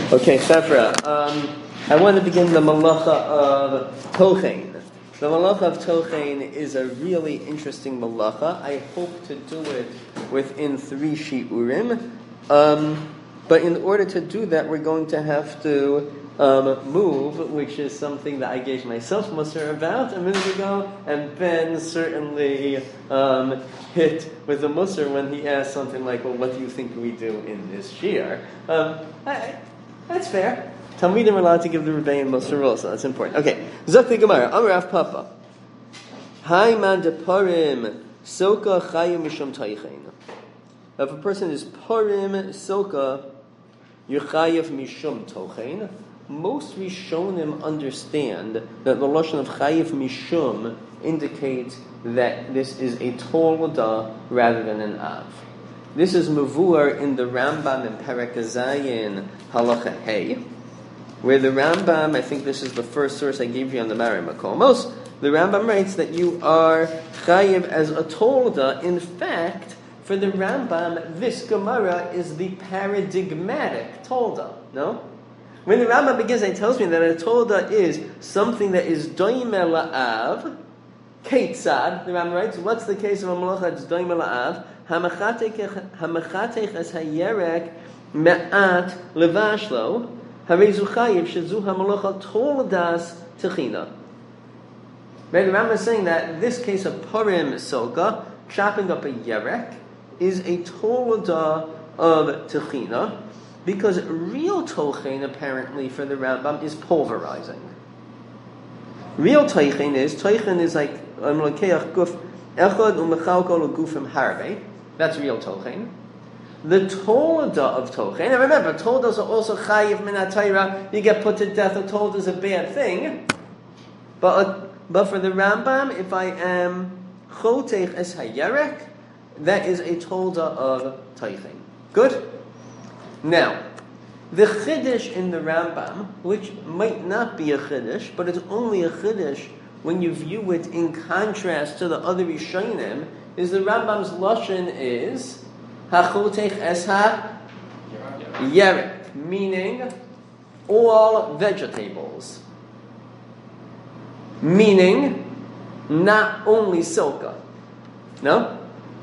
Okay, Sefra. I want to begin the malacha of Tochein. The malacha of Tochein is a really interesting malacha. I hope to do it within 3 shiurim. But in order to do that, we're going to have to move, which is something that I gave myself Musar about a minute ago, and Ben certainly hit with the Musar when he asked something like, well, what do you think we do in this shiur? That's fair. Talmidim are allowed to give the Rebbein Musar also. That's important. Okay. Zokti Gemara. Amar Rav Papa. Hayman deparim soka chayim mishum taychein. If a person is parim soka, you're chayiv mishum tochein. Most Rishonim understand that the lashon of chayiv mishum indicates that this is a tolda rather than an av. This is mevuar in the Rambam in Perek Zayin Halacha Hey, where the Rambam, I think this is the first source I gave you on the Mari Makomos, the Rambam writes that you are chayiv as a tolda. In fact, for the Rambam, this Gemara is the paradigmatic tolda. No? When the Rambam begins, it tells me that a tolda is something that is doime la'av, Keitzad, the Rambam writes, what's the case of a malacha that's doime la'av? Hamachatech es hayerek me'at levashlo, harezu chayiv shezu hamalacha toldas techina. Right, the Rambam is saying that this case of parim soka, chopping up a yerek, is a tolda of techina, because real tochein, apparently, for the Rambam, is pulverizing. Real tochein is like amlokeach guf echad umechalko legufim harbe. That's real tochein. The tolda of tochein, and remember, toldas are also chayiv min ha'Torah. You get put to death. A tolda is a bad thing, but for the Rambam, if I am chotech es hayerek, that is a tolda of tochein. Good. Now, the chiddush in the Rambam, which might not be a chiddush, but it's only a chiddush when you view it in contrast to the other Rishonim, is the Rambam's lashon is hachotech es ha-yerek, meaning all vegetables, meaning not only silka. No?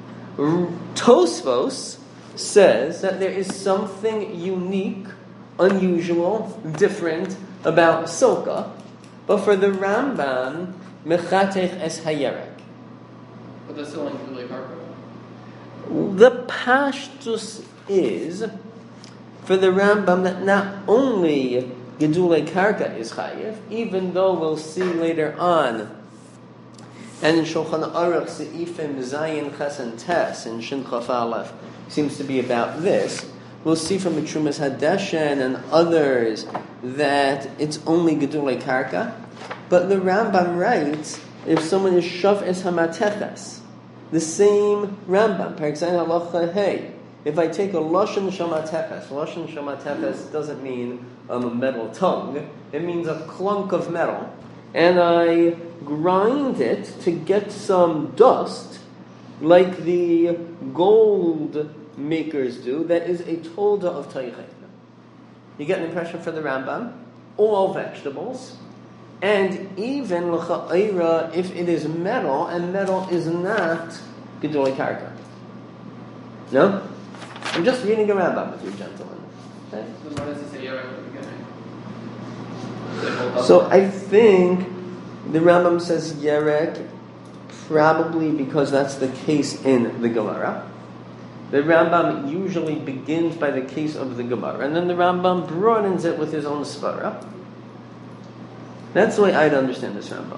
Tosfos says that there is something unique, unusual, different about silka, but for the Rambam, mechatech es hayerek. But that's still included karka. The pashtus is for the Rambam that not only gedulei karka is chayiv, even though we'll see later on, and in Shulchan Aruch Seifim Zayin Ches Tes in Shin Chaf Aleph seems to be about this. We'll see from the Trumas Hadeshen and others that it's only gedulei karka. But the Rambam writes, if someone is shav es hamateches, the same Rambam, Perek Zayin Halacha Hey, if I take a lashon shamateches doesn't mean a metal tongue, it means a clunk of metal, and I grind it to get some dust, like the gold makers do, that is a tolda of taychein. You get an impression for the Rambam, all vegetables, and even l'cha'ira, if it is metal, and metal is not gedulei karka. No? I'm just reading a Rambam with you, gentlemen. Okay? So why does he say yerek at the beginning? So I think the Rambam says yerek, probably because that's the case in the Gemara. The Rambam usually begins by the case of the Gemara, and then the Rambam broadens it with his own svara. That's the way I'd understand this Rambam.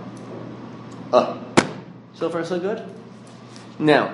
So far so good? Now,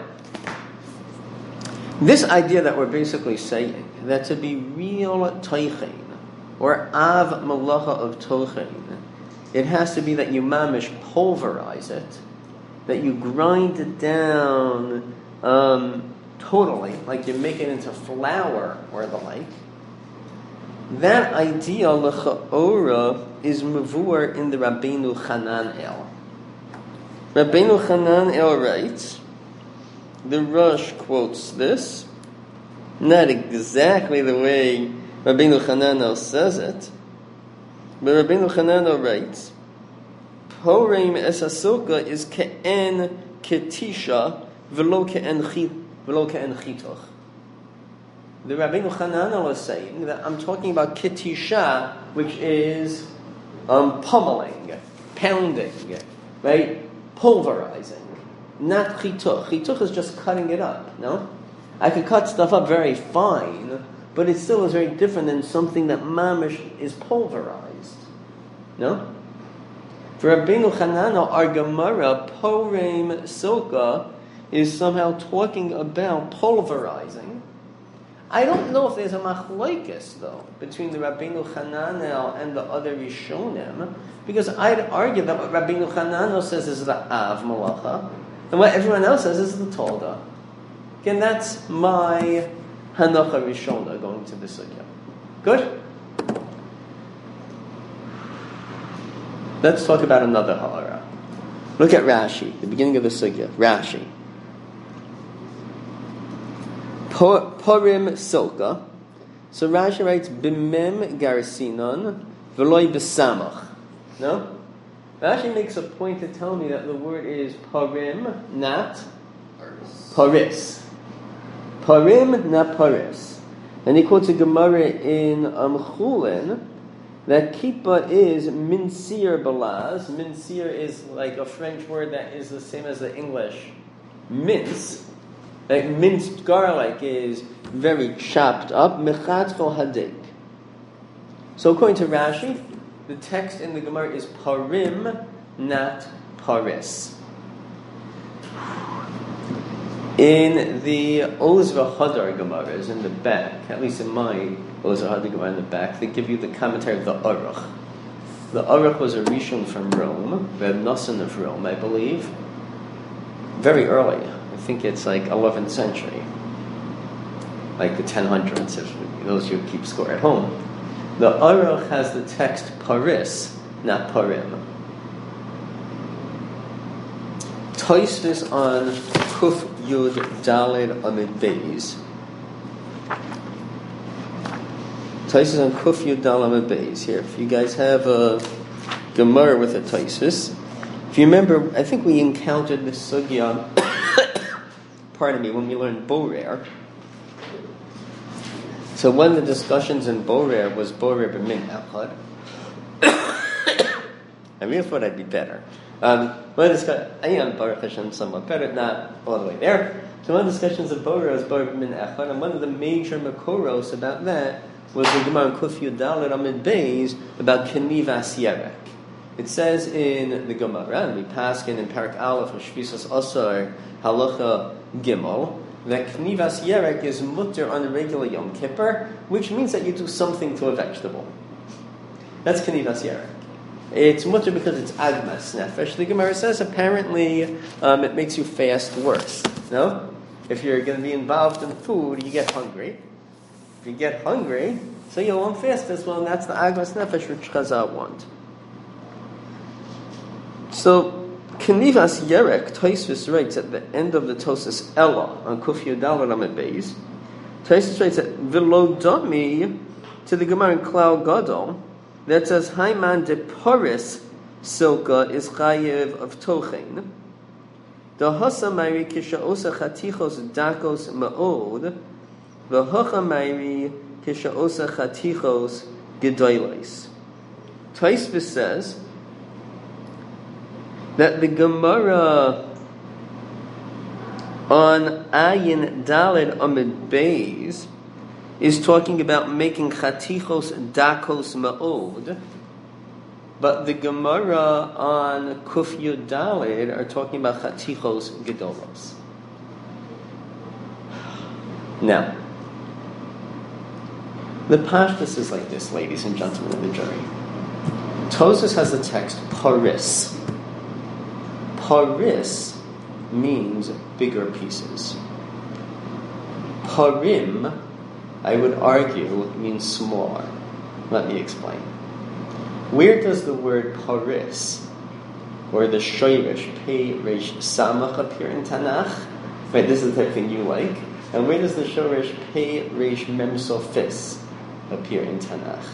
this idea that we're basically saying, that to be real taychein, or av malacha of tochein, it has to be that you mamish pulverize it, that you grind it down totally, like you make it into flour or the like. That idea, l'cha'ora, is mevuar in the Rabbeinu Hananel. Rabbeinu Hananel writes, the Rosh quotes this, not exactly the way Rabbeinu Chananel says it, but Rabbeinu Chananel writes, Porim es hasilka is ke'en ketisha v'lo ke'en chitoch. The Rabbeinu Chananel is saying that I'm talking about ketisha, which is pummeling, pounding, right? Pulverizing. Not chituch. Chituch is just cutting it up, no? I could cut stuff up very fine, but it still is very different than something that mamish is pulverized. No? For Rabbeinu Chananel, our Gemara, Porim Silka, is somehow talking about pulverizing. I don't know if there's a machlokes, though, between the Rabbeinu Chananel and the other Rishonim, because I'd argue that what Rabbeinu Chananel says is the Av Malacha, and what everyone else says is the Tolda. Again, that's my Hanacha Rishona going to the Sugya. Good? Let's talk about another Ha'ara. Look at Rashi, the beginning of the Sugya. Rashi. Porim Silka. So Rashi writes, Bimem Garasinon, Veloy Besamach. No? Rashi makes a point to tell me that the word is Porim, not Paris. Parim, not Paris. And he quotes a Gemara in Chulin that Kippah is minsir balaz. Minsir is like a French word that is the same as the English mince. Like minced garlic is very chopped up. Mechatcho hadik. So according to Rashi, the text in the Gemara is parim, not paris. In the Oz v'Hadar Gemaras in the back, at least in my Oz v'Hadar Gemara in the back, they give you the commentary of the Aruch. The Aruch was a Rishon from Rome, Reb Nosson of Rome, I believe, very early. I think it's like 11th century, like the 1000s, if those who keep score at home. The Aruch has the text Paris, not Parim. Tosfos on Kuf Yud Daled Amid Beis. Tosfos on Kuf Yud Daled Amid Beis. Here, if you guys have a Gemara with a Tosfos, if you remember, I think we encountered this sugya. Pardon me, when we learned Borer. So one of the discussions in Borer was Borer b'min echad. I really thought I'd be better. I am Baruch Hashem somewhat better, not all the way there. So one of the discussions of Borer was Borer b'min echad, and one of the major makoros about that was the Gemara in Kuf Yud Daled Amid Beis about Kenivas Yerek. It says in the Gemara, and we pass in Parak Aleph of Shvisas Asar Halacha Gimel, that Knivas Yerek is mutter on a regular Yom Kippur, which means that you do something to a vegetable. That's Knivas Yerek. It's mutter because it's Agmas Nefesh. The Gemara says apparently it makes you fast worse. No? If you're going to be involved in food, you get hungry. If you get hungry, so you won't fast as well, and that's the Agmas Nefesh which Chazal want. So, Kenivas Yerek, Tosfos writes at the end of the Tosfos Ella on Kuf Yud Daled Amid Beis. Tosfos writes that Vilodami to the Gemara in Klal Gadol that says Haiman de Paris Silka is Chayev of Tochen. The Hasa Mairi Kisha Osa Chatichos Dakos Ma'od. The Hacha Mairi Kisha Osa Chatichos Gedoilis. Tosfos says that the Gemara on Ayin Daled Amid Beis is talking about making chatichos dakos ma'od, but the Gemara on Kuf Yud Daled are talking about chatichos gedolos. Now, the pashtus is like this, ladies and gentlemen of the jury. Tosfos has the text paris. Paris means bigger pieces. Parim, I would argue, means smaller. Let me explain. Where does the word Paris, or the shoirish, Pei Reish Samach, appear in Tanakh? Right, this is the type of thing you like. And where does the shoirish Pei Reish Mem Sofis appear in Tanakh?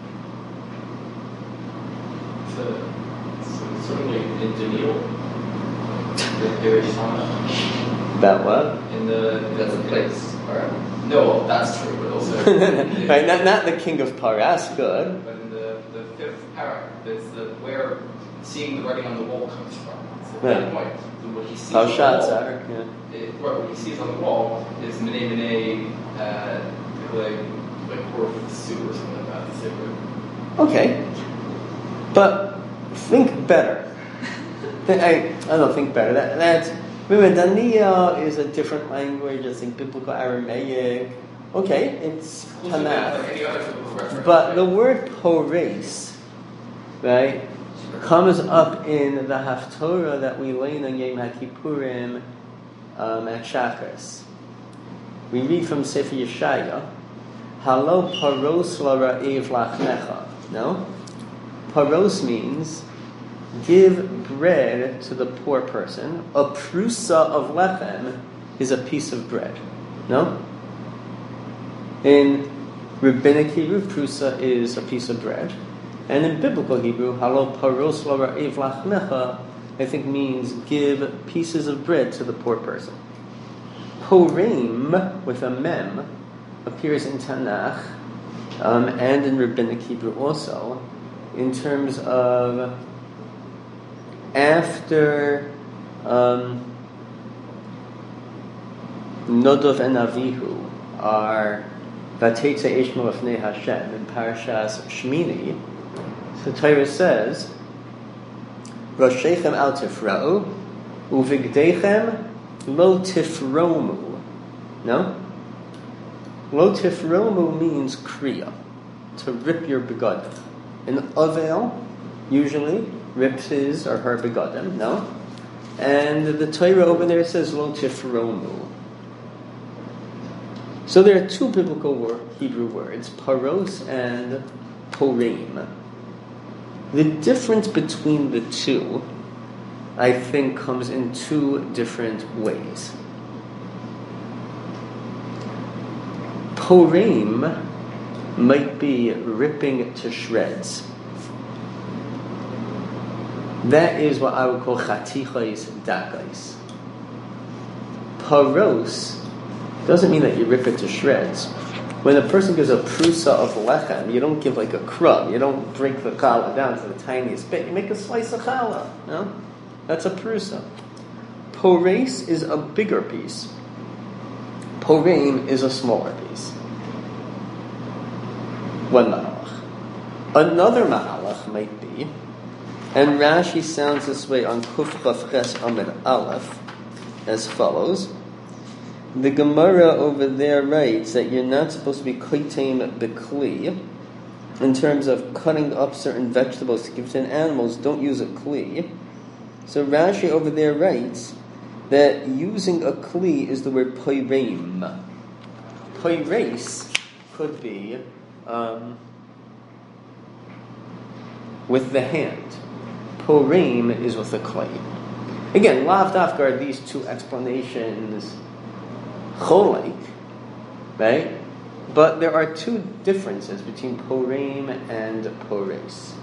So certainly in Daniel, there is some About what? in the That's a place. Alright. no, that's true, but also Right, not the king of Paras, good. But in the fifth paragraph, it's where seeing the writing on the wall comes from. So Right. that point, what he sees on the Parshat wall, Zarek, yeah. What he sees on the wall is Mene like Horf Su or something like that. So, Okay, but think better. I don't think better. That's remember, Daniel is a different language. I think biblical Aramaic. Okay, it's Tanakh. like any other biblical reference. But the word pores, right, comes up in the Haftorah that we learn on Yom HaKippurim at Shachris. We read from Sefer Yeshaya, Halo paros la'ra'ev lachnecha. No? Paros means give bread to the poor person. A prusa of lechem is a piece of bread. No? In Rabbinic Hebrew, prusa is a piece of bread. And in Biblical Hebrew, halo paros la'ra'ev lachnecha, I think means give pieces of bread to the poor person. Porim, with a mem, appears in Tanakh and in Rabbinic Hebrew also, in terms of after Nodov and Avihu are Vatetze Eish Melefnei Hashem in Parashas Shmini. So Torah says, Roshechem al tifra'u, uvigdeichem lo tifromu. No? Lo tifromu means kriya, to rip your begadim. An Avel usually rips his or her begadim, no? And the Torah over there says lo tifromu. So there are two biblical Hebrew words, paros and porim. The difference between the two, I think, comes in two different ways. Porim might be ripping to shreds. That is what I would call chatichos dakos. Paros doesn't mean that you rip it to shreds. When a person gives a prusa of lechem, you don't give like a crumb. You don't break the challah down to the tiniest bit. You make a slice of challah. No? That's a prusa. Pores is a bigger piece. Porim is a smaller piece. One ma'alach. Another ma'alach might be, and Rashi sounds this way on Kuf Chaf Ches Amid Aleph, as follows. The Gemara over there writes that you're not supposed to be koitem bekli, in terms of cutting up certain vegetables to give to animals. Don't use a kli. So Rashi over there writes that using a kli is the word poireim. Poireis could be with the hand. Porim is with the clay. Again, lav dafka are these two explanations cholik, right? But there are two differences between porim and pores.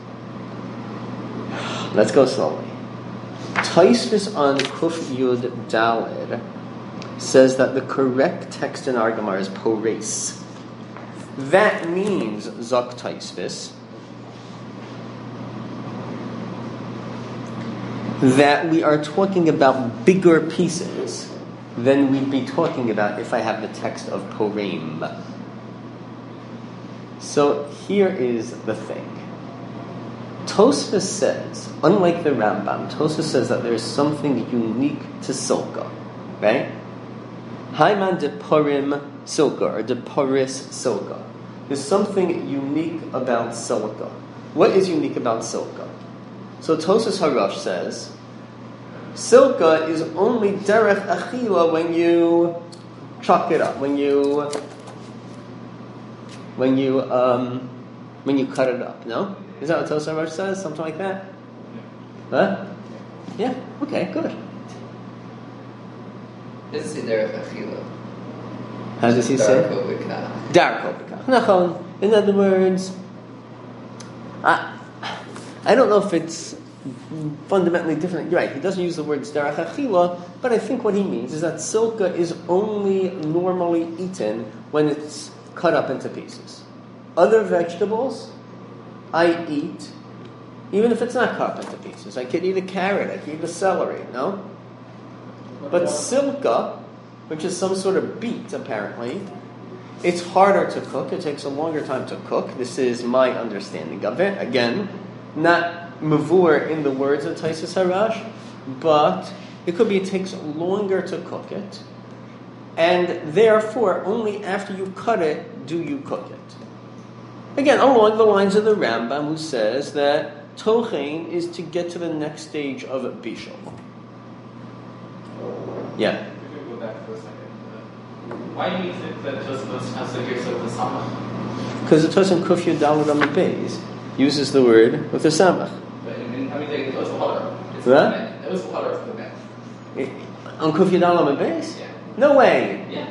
Let's go slowly. Taisvis on Kuf Yud Daled says that the correct text in our Gemara is pores. That means, Zok Taisvis, that we are talking about bigger pieces than we'd be talking about if I have the text of Porim. So here is the thing. Tosfos says, unlike the Rambam, Tosfos says that there is something unique to silka, right? Haiman de Purim silka, or de Puris silka. There's something unique about silka. What is unique about silka? So Tosfos Harash says, silka is only derech achila when you chuck it up, when you cut it up. No, is that what Tosfos Harash says? Something like that? Huh? Yeah. Okay. Good. This is derech achila. How does he say? Darko b'kach. Darko b'kach. Nachon. In other words, I don't know if it's fundamentally different. You're right, he doesn't use the word derech achila, but I think what he means is that silka is only normally eaten when it's cut up into pieces. Other vegetables, I eat, even if it's not cut up into pieces. I could eat a carrot, I could eat a celery, no? But silka, which is some sort of beet, apparently, it's harder to cook. It takes a longer time to cook. This is my understanding of it. Again, not mavur in the words of Taisus Harash, but it could be it takes longer to cook it. And therefore, only after you cut it, do you cook it. Again, along the lines of the Rambam, who says that tochein is to get to the next stage of bishul. Yeah. We could go back for a second. Why do you think that Tosfos has to hear so the samach? Because the Tosfos Kuf Yud Daled Amud Beis uses the word with the samach. But I mean, it was water. It's What? It was water for the men. On Kuf Yud Daled Amud Beis? Yeah. No way. Yeah.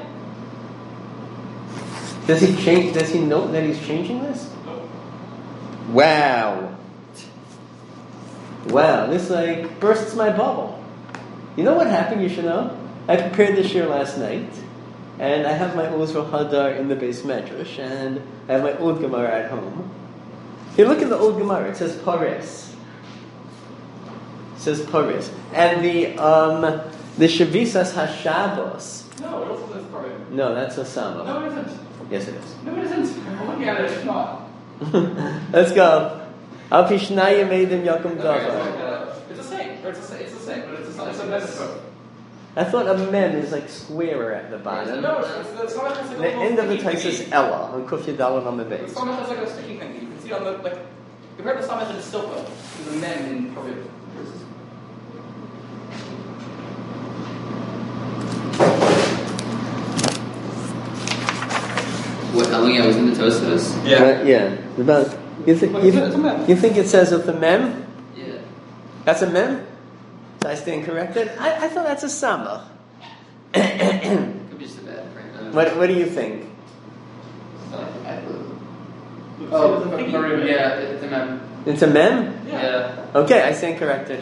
Does he change? Does he note that he's changing this? No. Wow. Wow, this like bursts my bubble. You know what happened, you should know? I prepared this year last night, and I have my Uzra Hadar in the base medrash, and I have my Old Gemara at home. If you look in the Old Gemara, it says Paris. It says Paris. And the Shavisas HaShavos. No, it also says part. No, that's a Sama. No, it isn't. Yes, it is. No, it isn't. I'm looking at it. It's not. Let's go. Al Pishnaya made them Yakum Davar. It's the same. It's the same. But it's a metaphor. I thought a mem is like squarer at the bottom. No, it's the samach has like The end of the sticky text is thingy. Ella on Kuf Yudalad on the The base. samach has like a sticky thing. You can see on the like. You've heard the samach in Silpa. The men in Korea. What Elia was in the Tosfos? Yeah. About you think It's a mem. you think it says with the mem? Yeah. That's a mem? Did I stand corrected? I thought that's a samach. Could be just a bad print. What do you think? Yeah, it's a mem. It's a mem? Yeah. Okay, I stand corrected.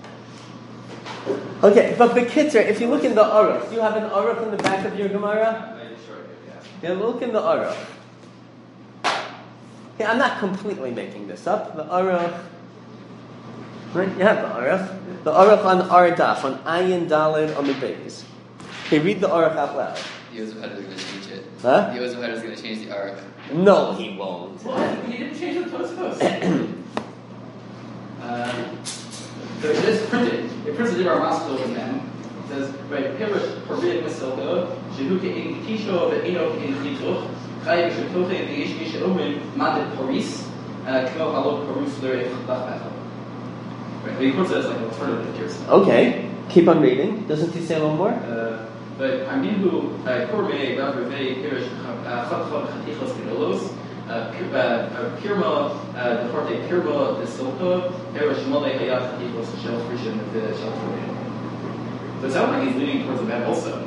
Okay, but Bekitzer, if you look in the Aruch, do you have an Aruch in the back of your Gemara? Yeah, look in the Aruch. Yeah, I'm not completely making this up. The Aruch, right? You have the Aruch. The Aruch on Ardaf, on Ayin Daled on the base. Okay, read the Aruch out loud. The Ozohar is going to change it. Huh? The Ozohar is going to change the Aruch. No, he won't. Well, he didn't change the Tosfos. So it is printed. It prints a different master than them. It says, right, Pirish Korean Masilka, Shehuke in Kisho, the Enoch in Kituch, Chayiv Shetoche, the Ish Omen, Mandit Paris, Kimo Halo Parus Lure Lachmetal. Right, he puts it as like an alternative here. Okay, keep on reading. Doesn't he say a little more? But Aminhu, Korme, Ravrave, Pirish, Chachon, Chatichos, Ginolos, Pirma, the Forte Pirma, the Silka, Perish Mole, Hayat, Chatichos, Shell Frishan, the Shell Frishan. So it sounds like he's leaning towards the man also.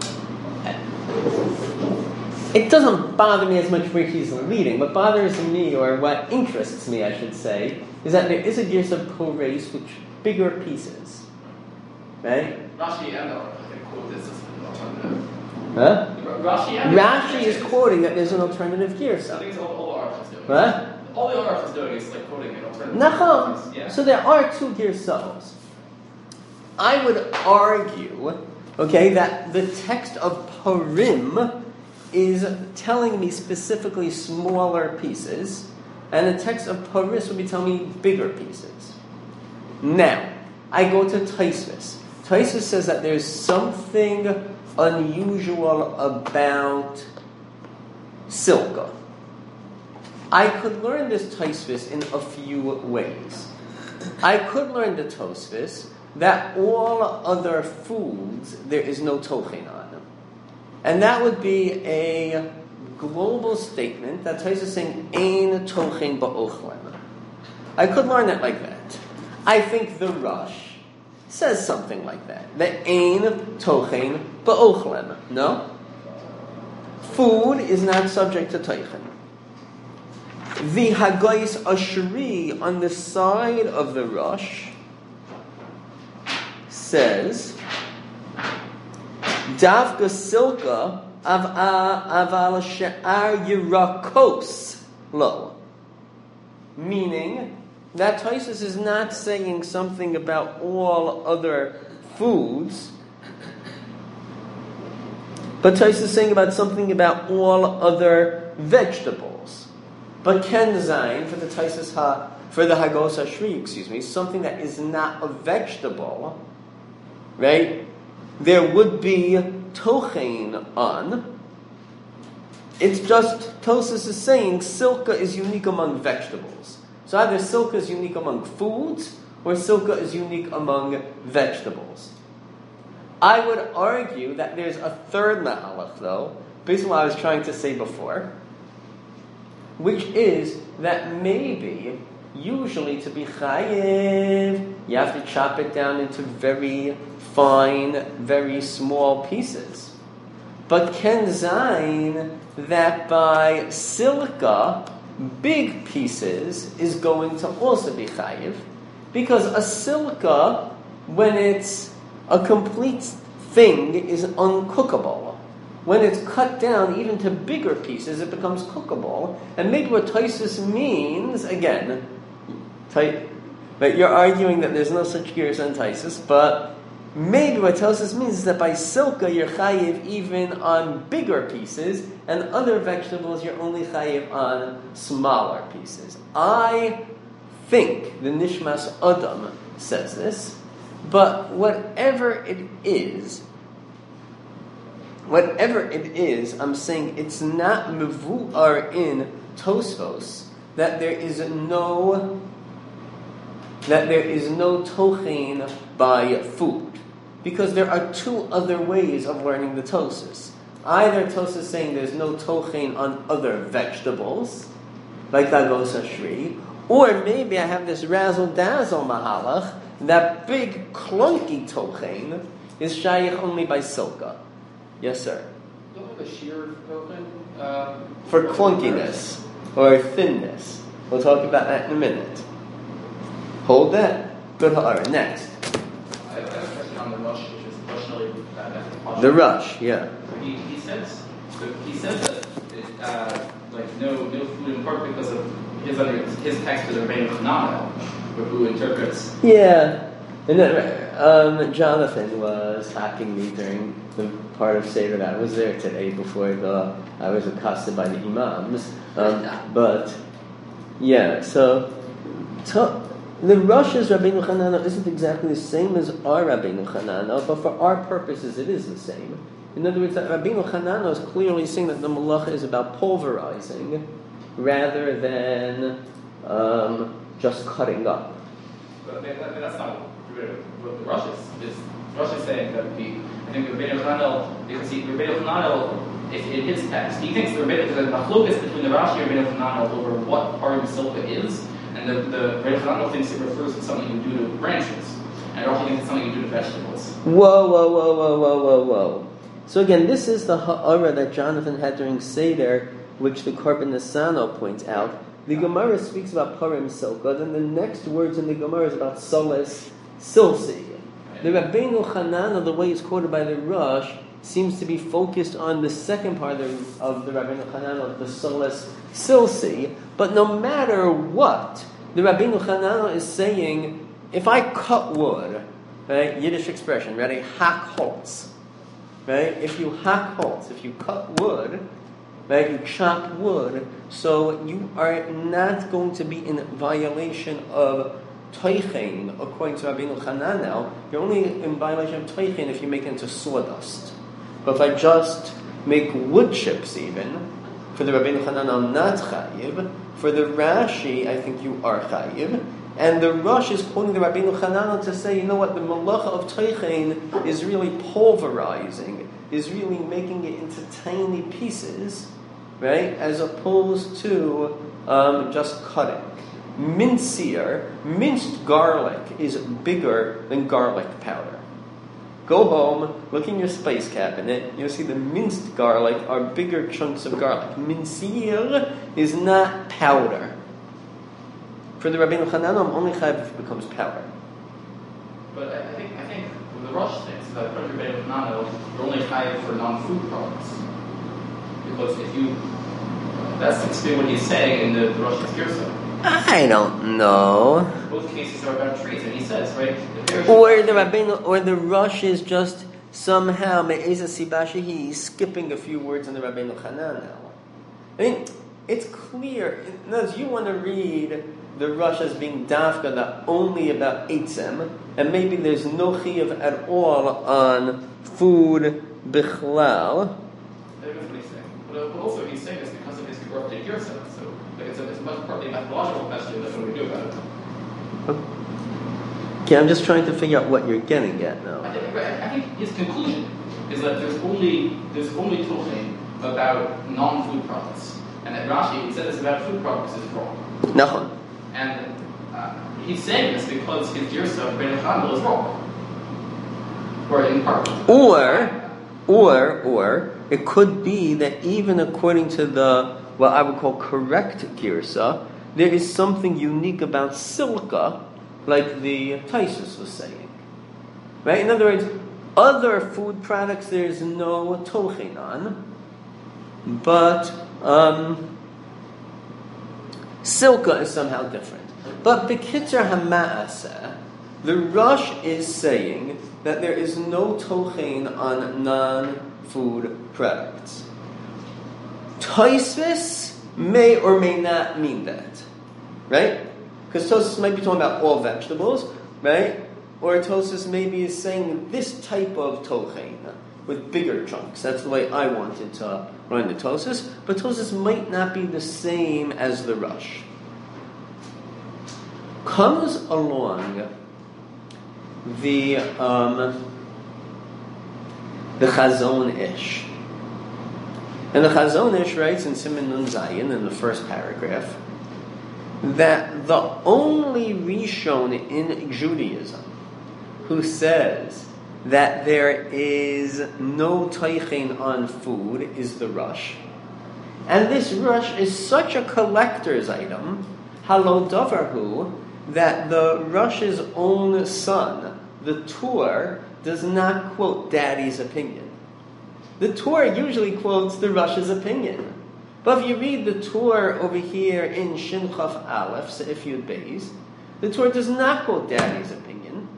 It doesn't bother me as much where he's leading. What bothers me, or what interests me, I should say, is that there is a gears of Koreis which bigger pieces. Right? Rashi and Aruch can quote this as an alternative. Huh? Rashi is quoting that there's an alternative gear. I think it's all the Aruch is doing. What? All the Aruch is doing is like quoting an alternative. Nachon. Yeah. So there are two gear cells. I would argue, okay, that the text of Purim is telling me specifically smaller pieces, and the text of Paris would be telling me bigger pieces. Now, I go to Taisvis. Taisvis says that there's something unusual about silka. I could learn this Taisvis in a few ways. I could learn the Tosfos that all other foods there is no tochen on them. And that would be a global statement that Tosfos is saying, Ein tochen ba'ochlem. I could learn it like that. I think the Rush says something like that. The Ein tochen ba'ochlem. No? Food is not subject to tochen. The Hagais Ashri on the side of the Rosh says, Davka Silka aval she'ar yirakos lo. Meaning that Tosfos is not saying something about all other foods, but Tosfos is saying about something about all other vegetables. But Ken Zayin for the Tosfos for the Hagos Ashri, something that is not a vegetable, right? There would be tochein on. It's just Tosfos is saying silka is unique among vegetables. So either silka is unique among foods or silka is unique among vegetables. I would argue that there's a third ma'alach though, based on what I was trying to say before, which is that maybe usually to be chayiv, you have to chop it down into very fine, very small pieces. But Ken Zayin that by silka, big pieces is going to also be chayiv, because a silka, when it's a complete thing, is uncookable. When it's cut down even to bigger pieces, it becomes cookable. And maybe what Tosfos means, again, but you're arguing that there's no such gears on Tosfos, but maybe what Tosfos means is that by silka you're chayiv even on bigger pieces, and other vegetables you're only chayiv on smaller pieces. I think the Nishmas Adam says this, but whatever it is, I'm saying it's not mevu'ar in Tosfos that there is no tochein by food. Because there are two other ways of learning the Tosfos. Either Tosfos is saying there's no tochein on other vegetables, like Hagos Ashri, or maybe I have this razzle-dazzle mahalach, that big clunky tochein is shaykh only by silka. Yes, sir? Don't have a sheer tochen? For clunkiness or thinness. We'll talk about that in a minute. Hold that. Good ha'ara. Next. I have a question on the Rush, which is personally The Rush, yeah. He says that no food in pork because of his text to the Rebbeinu Chananel, who interprets. Yeah, and then Jonathan was hacking me during the part of Seder that I was there today before I was accosted by the imams. But yeah, so the Rosh's Rabbeinu Chananel isn't exactly the same as our Rabbeinu Chananel, but for our purposes it is the same. In other words, that Rabbeinu Chananel is clearly saying that the malacha is about pulverizing rather than just cutting up. But that's not what the Rush is. Rush is saying that I think Rabbeinu Chananel, because Rabbeinu Chananel, in his text, he thinks there's a machlokas between the Rashi and Rabbeinu Chananel over what part of silka is, and the Rabbeinu Chananel thinks it refers to something you do to branches, and Rashi thinks it's something you do to vegetables. Whoa. So again, this is the ha'ara that Jonathan had during Seder, which the Korban Nesano points out. The Gemara speaks about parim silka, then the next words in the Gemara is about solis silsi. The Rabbeinu Chananel, the way it's quoted by the Rush, seems to be focused on the second part of the Rabbeinu Chananel, the solis silsi. But no matter what, the Rabbeinu Chananel is saying, if I cut wood, right, Yiddish expression, ready, hack holz, right? If you hack holz, if you cut wood, right, you chop wood, so you are not going to be in violation of toichein, according to Rabbeinu Chananel. You're only in violation of toichein if you make it into sawdust. But if I just make wood chips even, for the Rabbeinu Chananel not chayiv, for the Rashi I think you are chayiv, and the Rush is quoting the Rabbeinu Chananel to say, you know what, the malacha of toichein is really pulverizing, is really making it into tiny pieces, right, as opposed to just cutting. Minced garlic is bigger than garlic powder. Go home, look in your spice cabinet, you'll see the minced garlic are bigger chunks of garlic. Mincir is not powder. For the Rabbeinu Hananel, I'm only chayav if it becomes powder. But I think the Rosh thinks that according to Rabbeinu Hananel, you're only chayav for non-food products. Because if you, that's basically what he's saying in the Rosh's Girsa. I don't know. Both cases are about trees, and he says, right? Or the Rabbeinu, or the Rosh is just somehow me'eza sibashi, he's skipping a few words in the Rabbeinu Hananel. I mean, it's clear. As you want to read the Rosh as being dafka that only about eitzem, and maybe there's no chiyuv at all on food bichlal. That's what he's saying. But also he's saying this because of his corrupted Girsa. So it's much partly a methodological question. That's what we do about it. Okay, I'm just trying to figure out what you're getting at now. I think his conclusion is that there's only talking about non-food products, and that Rashi, he said this about food products, is wrong. Nachon. And he's saying this because his Girsa of Rabbeinu Hananel is wrong, or in part. Or it could be that even according to the what I would call correct girsa, there is something unique about silica, like the Taisus was saying. Right? In other words, other food products there is no tochin on, but silica is somehow different. But B'kitzer Hama'aseh, the Rosh is saying that there is no tochin on non-food products. Tosfos may or may not mean that, right? Because Tosfos might be talking about all vegetables, right? Or Tosfos maybe is saying this type of tochin with bigger chunks. That's the way I wanted to run the Tosfos. But Tosfos might not be the same as the Rosh. Comes along the Chazon Ish. And the Chazon Ish writes in Siman Nun Zayin in the first paragraph that the only Rishon in Judaism who says that there is no teichen on food is the Rosh. And this Rosh is such a collector's item, halo davarhu, that the Rosh's own son, the Tur, does not quote Daddy's opinion. The Tur usually quotes the Rosh's opinion. But if you read the Tur over here in Shin Chaf Aleph, Seif Yud Beis, the Tur does not quote Daddy's opinion.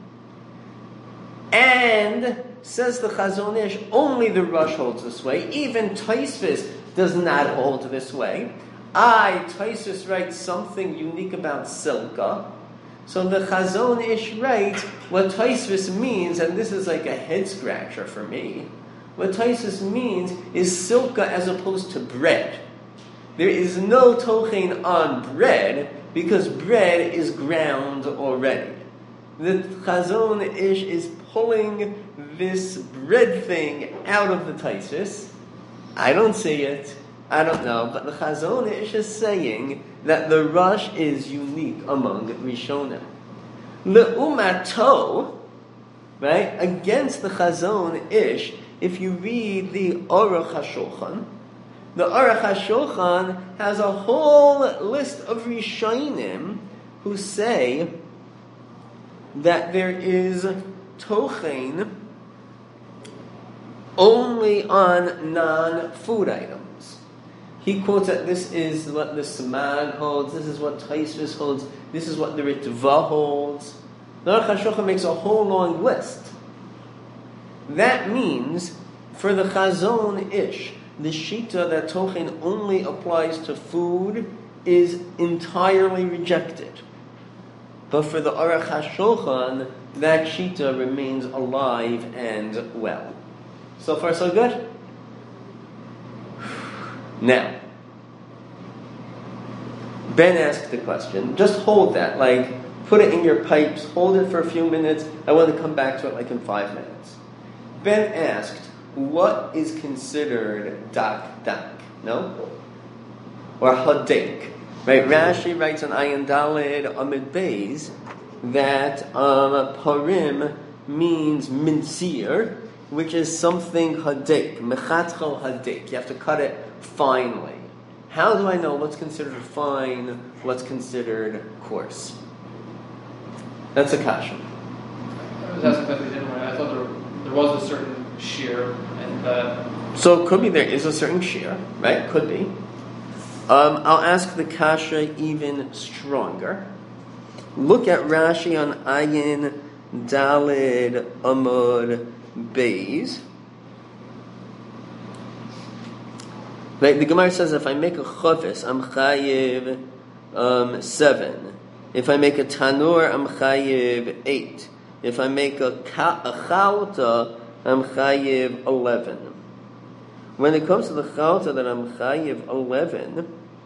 And, says the Chazon Ish, only the Rosh holds this way. Even Tosfos does not hold this way. Tosfos writes something unique about silica. So the Chazon Ish writes what Tosfos means, and this is like a head scratcher for me. What Tosfos means is silica as opposed to bread. There is no tochin on bread because bread is ground already. The Chazon Ish is pulling this bread thing out of the Tosfos. I don't see it. I don't know, but the Chazon Ish is saying that the Rosh is unique among Rishonim. Le'umato, right, against the Chazon Ish, if you read the Aruch HaShulchan, the Aruch HaShulchan has a whole list of Rishonim who say that there is tochin only on non-food items. He quotes that this is what the Samag holds, this is what Tosfos holds, this is what the Ritva holds. The Aruch HaShulchan makes a whole long list. That means, for the Chazon Ish, the Shita that tochin only applies to food is entirely rejected. But for the Aruch HaShulchan, that Shita remains alive and well. So far, so good? Now, Ben asked the question. Just hold that. Put it in your pipes. Hold it for a few minutes. I want to come back to it in 5 minutes. Ben asked, what is considered dak? No? Or hadek? Right? Rashi writes on Ayin Daled Amid Beis that parim means mincir, which is something hadek, mechatchel hadek. You have to cut it finely. How do I know what's considered fine, what's considered coarse? That's a kasha. I was asking something different. I thought there was a certain shear, and so it could be there is a certain shear, right? Could be. I'll ask the kasha even stronger. Look at Rashi on Ayin Dalid Amud Beis. Right, the Gemara says if I make a chavis, I'm chayiv 7. If I make a tanur, I'm chayiv 8. If I make a chalta, I'm chayiv 11. When it comes to the chalta that I'm chayiv 11,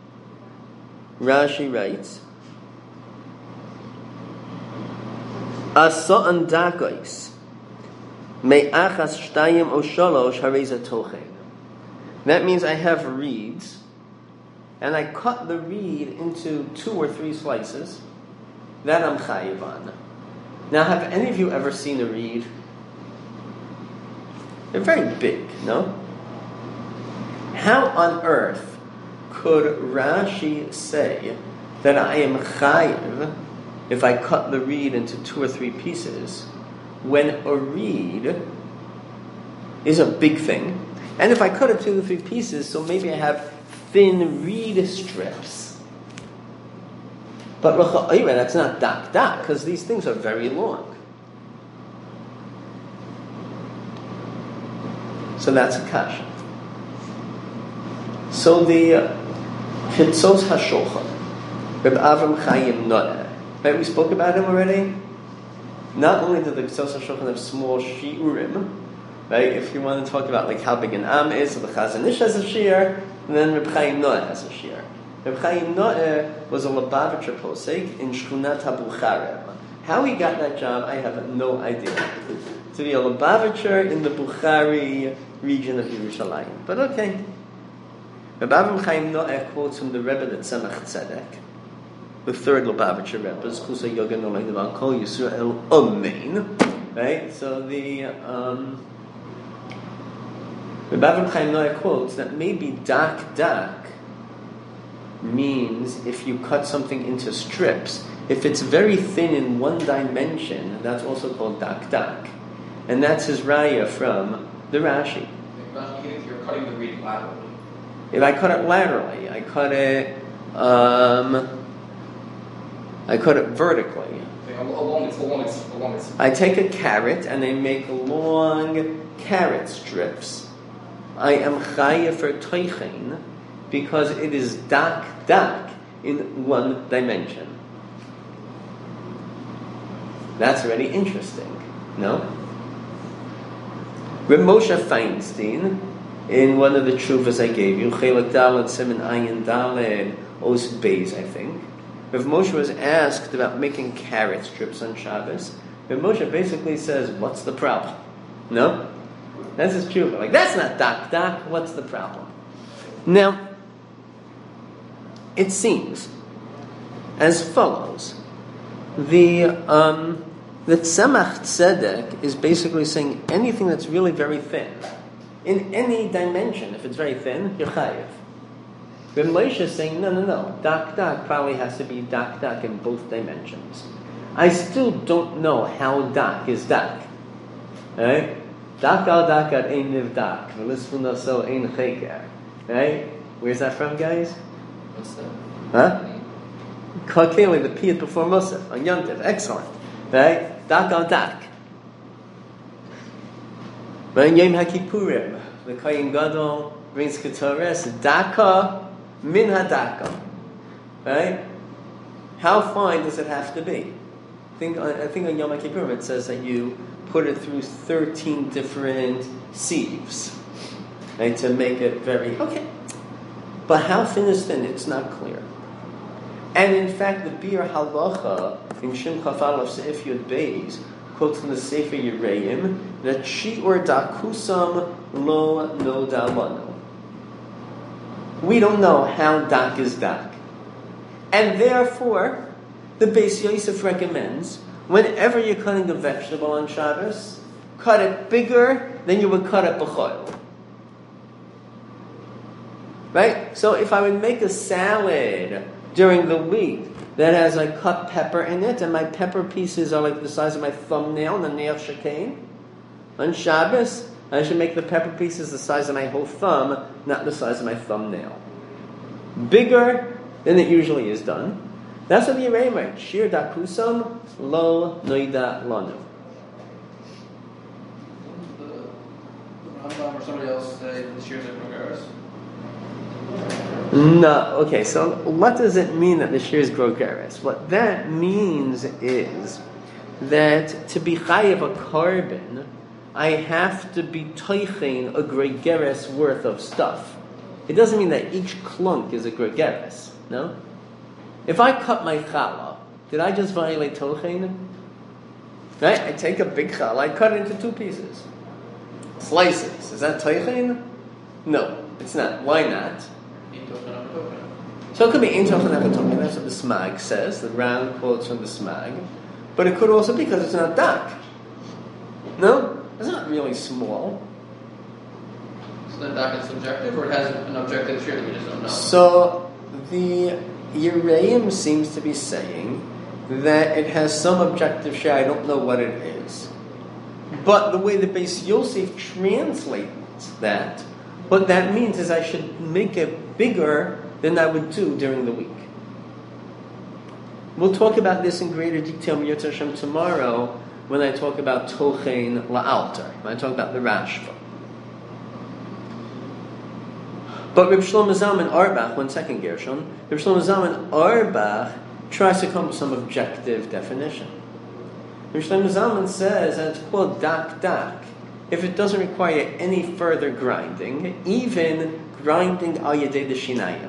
Rashi writes, Asa'an dakos me'achas shtayim o shalosh hareza tochen. That means I have reeds, and I cut the reed into 2 or 3 slices. That I'm chayiv on. Now, have any of you ever seen a reed? They're very big, no? How on earth could Rashi say that I am chayiv if I cut the reed into 2 or 3 pieces when a reed is a big thing? And if I cut it 2 or 3 pieces, so maybe I have thin reed strips. But that's not dak, because these things are very long. So that's a kasha. So the Hitzos HaShulchan, Reb Avram Chaim Noah, right, we spoke about him already. Not only did the Hitzos HaShulchan have small shiurim, right, if you want to talk about like how big an am is, so the Chazon Ish has a shiur, and then Reb Chaim Noah has a shiur. Reb Chaim Noah was a Lubavitcher posek in Shkunat HaBucharem. How he got that job, I have no idea. To be a Lubavitcher in the Bukhari region of Yerushalayim. But okay. Reb Avram Chaim Noah quotes from the Rebbe that Tzemach Tzedek, the third Lubavitcher Rebbe, Kusa Yoga Nolay Devan Kol Yisrael Amen. Right? So the Reb Avram Chaim Noah quotes that maybe dak means if you cut something into strips, if it's very thin in one dimension, that's also called dak. And that's his raya from the Rashi. if you're cutting the reed laterally. If I cut it laterally, I cut it vertically. Along its. I take a carrot and I make long carrot strips. I am chayav for toichen because it is dak in one dimension. That's already interesting, no? Reb Moshe Feinstein, in one of the chuvas I gave you, Chelak Daled Siman Ayin Daled Os Beis, I think, Reb Moshe was asked about making carrot strips on Shabbos. Reb Moshe basically says, "What's the problem?" No, that's his chuva. Like that's not dak. What's the problem? Now, it seems as follows: the Tzemach Tzedek is basically saying anything that's really very thin, in any dimension, if it's very thin, you're chayiv. Reb Moshe is saying, no, dak probably has to be dak in both dimensions. I still don't know how dak is dak. Right? Dak al dakat ein nivdak, v'lisfuna so ein cheker. Right? Where's that from, guys? What's that? Huh? Clearly the piyut before Musaf, on Yom Tov. Excellent. Right? Dak al dak. But in Yom HaKippurim, the Kohen Gadol brings Ketores, daka min hadaka. Right? How fine does it have to be? I think on Yom HaKippurim it says that you put it through 13 different sieves, right, to make it very... Okay. But how thin is thin? It's not clear. And in fact, the Bir Halacha in Shin Chafal of Seif Yud Beis quotes from the Sefer Yereim that Shi'ur Dakusam Lo Noda Lanu. We don't know how dak is dak. And therefore, the Beis Yosef recommends, whenever you're cutting a vegetable on Shabbos, cut it bigger than you would cut it b'choil. Right? So if I would make a salad during the week that has like cut pepper in it, and my pepper pieces are like the size of my thumbnail, the nail shekain, on Shabbos, I should make the pepper pieces the size of my whole thumb, not the size of my thumbnail. Bigger than it usually is done. That's what the Yereim write. Shir dakusam lo noida lanu. The Rambam or somebody else say the shears are grogeres? No. Okay, so what does it mean that the shir is grogeres? What that means is that to be chayiv a carbon, I have to be toichein a gregeres worth of stuff. It doesn't mean that each clunk is a gregeres, no? If I cut my challah, did I just violate toichein? Right? I take a big challah, I cut it into 2 pieces. Slices. Is that toichein? No, it's not. Why not? So it could be ein tochen echad. That's what the Smag says. The round quotes from the Smag. But it could also be because it's not dak. No? It's not really small. So then dak is subjective, or it has an objective shear that we just don't know? So the Yereim seems to be saying that it has some objective share. I don't know what it is. But the way the Beis Yosef translates that, what that means is I should make it bigger than I would do during the week. We'll talk about this in greater detail Yirtzeh Hashem tomorrow when I talk about Tochein La'alter, when I talk about the Rashba. But Reb Shlomo Zalman Auerbach, 1 second Gershon, Reb Shlomo Zalman Auerbach tries to come to some objective definition. Reb Shlomo Zalman says that it's called dak dak if it doesn't require any further grinding, even grinding al yedei de shinayim.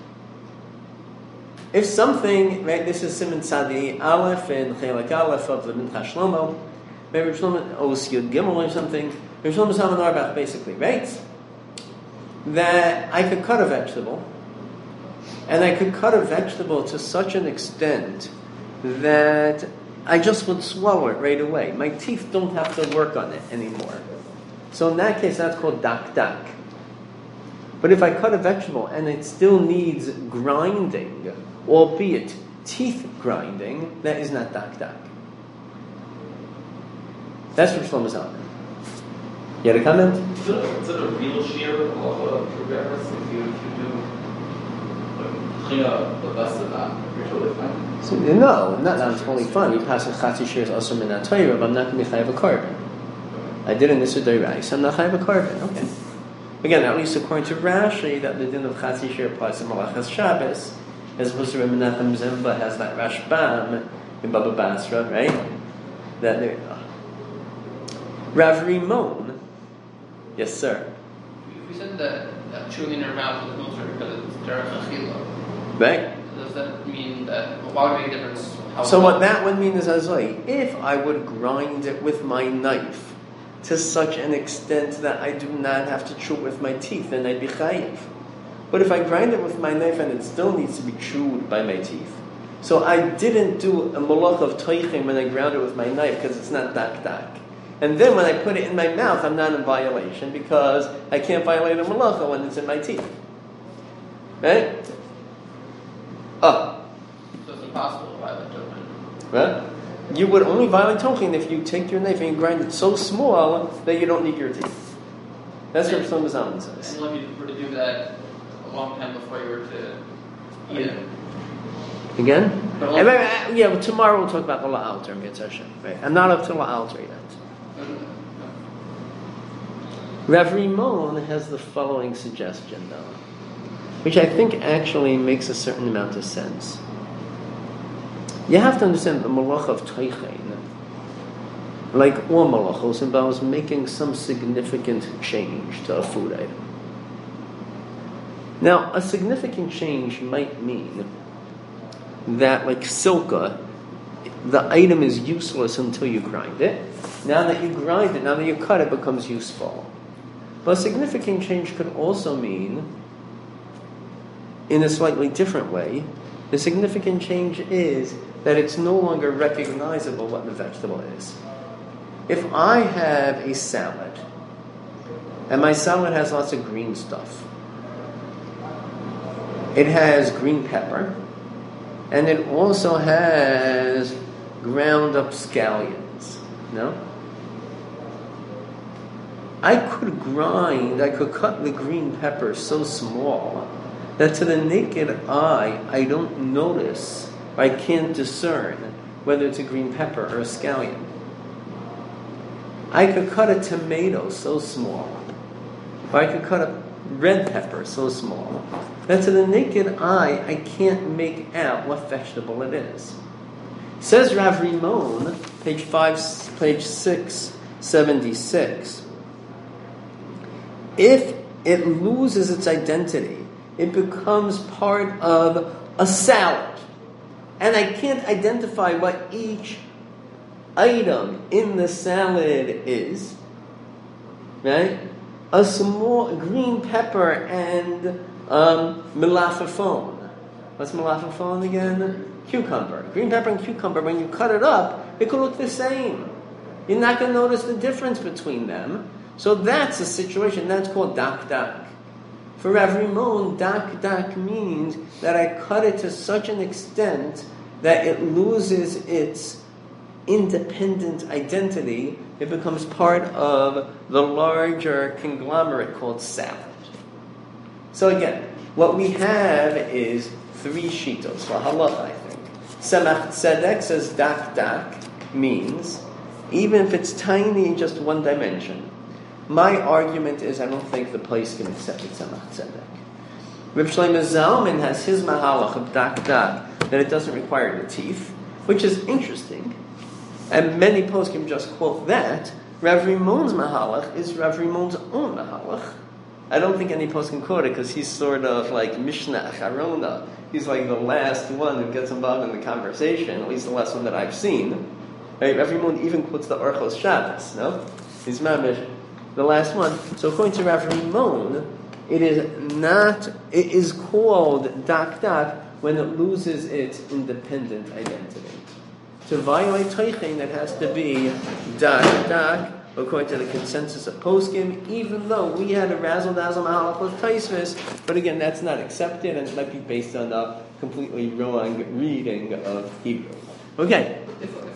If something, right, this is Siman Tzadi Aleph and Chelak Aleph of the Mincha Shlomo, maybe Shlomo Os Yud Gimel or something, Reb Shlomo Zalman Auerbach basically writes that I could cut a vegetable, and I could cut a vegetable to such an extent that I just would swallow it right away. My teeth don't have to work on it anymore. So in that case, that's called dak dak. But if I cut a vegetable and it still needs grinding, albeit teeth grinding, that is not dak dak. That's what Shlomo Zalman. You had a comment? Is it a real shear of grogeres if you do tchina the best of that? You're totally fine. So, no, not totally fine. You pass a chatzi shears also min ha-Torah, but I'm not going to be chayav a carbon. I did in this Uday so I'm not chayav a carbon. Okay. Again, at least according to Rashi, that the din of chatzi shear applies to Malachas Shabbos, as opposed to Reb Menachem Zimba has that Rashbam in Baba Basra, right? That there. Rav Rimon. Yes, sir. If we said that chewing in your mouth is mutter because it's derech achila, Right? does that mean that, why would it make a difference? So what that would mean is, if I would grind it with my knife to such an extent that I do not have to chew it with my teeth, then I'd be chayiv. But if I grind it with my knife and it still needs to be chewed by my teeth, so I didn't do a malach of toichim when I ground it with my knife because it's not dak dak. And then when I put it in my mouth, I'm not in violation because I can't violate a malacha when it's in my teeth. Right? So it's impossible to violate tochen. Right? You would only violate tochen if you take your knife and you grind it so small that you don't need your teeth. That's what Shlomo Zalman says. And if you were to do that a long time before you were to eat it. Again? Well, tomorrow we'll talk about the La'alter and Yirtzeh Hashem. Right? I'm not up to La'alter yet. Rav Rimon has the following suggestion, though, which I think actually makes a certain amount of sense. You have to understand the malach of Teichein, like all malachos, involves making some significant change to a food item. Now, a significant change might mean that, like silka, the item is useless until you grind it. Now that you grind it, now that you cut it, becomes useful. But a significant change could also mean, in a slightly different way, the significant change is that it's no longer recognizable what the vegetable is. If I have a salad, and my salad has lots of green stuff, It has green pepper, and it also has ground up scallions. No? I could cut the green pepper so small that to the naked eye, I don't notice, I can't discern whether it's a green pepper or a scallion. I could cut a tomato so small, or I could cut a red pepper so small, that to the naked eye, I can't make out what vegetable it is. Says Rav Rimon, page 676, if it loses its identity, it becomes part of a salad. And I can't identify what each item in the salad is. Right? A small green pepper and melafafone. What's melafafone again? Cucumber. Green pepper and cucumber, when you cut it up, it could look the same. You're not going to notice the difference between them. So that's a situation. That's called dak. For Rav Rimon, dak means that I cut it to such an extent that it loses its independent identity. It becomes part of the larger conglomerate called salad. So again, what we have is three shitos for halacha, I think. Tzemach Tzedek says dak means, even if it's tiny in just one dimension. My argument is I don't think the place can accept it, Tzemach Tzedek. Reb Shlomo Zalman has his mahalach of dak, that it doesn't require the teeth, which is interesting. And many poskim just quote that. Rav Rimon's mahalach is Rav Rimon's own mahalach. I don't think any poskim quote it because he's sort of like Mishnah Acharona. He's like the last one who gets involved in the conversation, at least the last one that I've seen. Right? Rav Rimon even quotes the Orchos Shabbos, no? He's mamish, the last one. So according to Rav Rimon, it is called dak when it loses its independent identity. To violate Teichen, it has to be dak, according to the consensus of poskim, even though we had a razzle-dazzle mahalach with Taisvis, but again, that's not accepted, and it might be based on a completely wrong reading of Hebrew. Okay.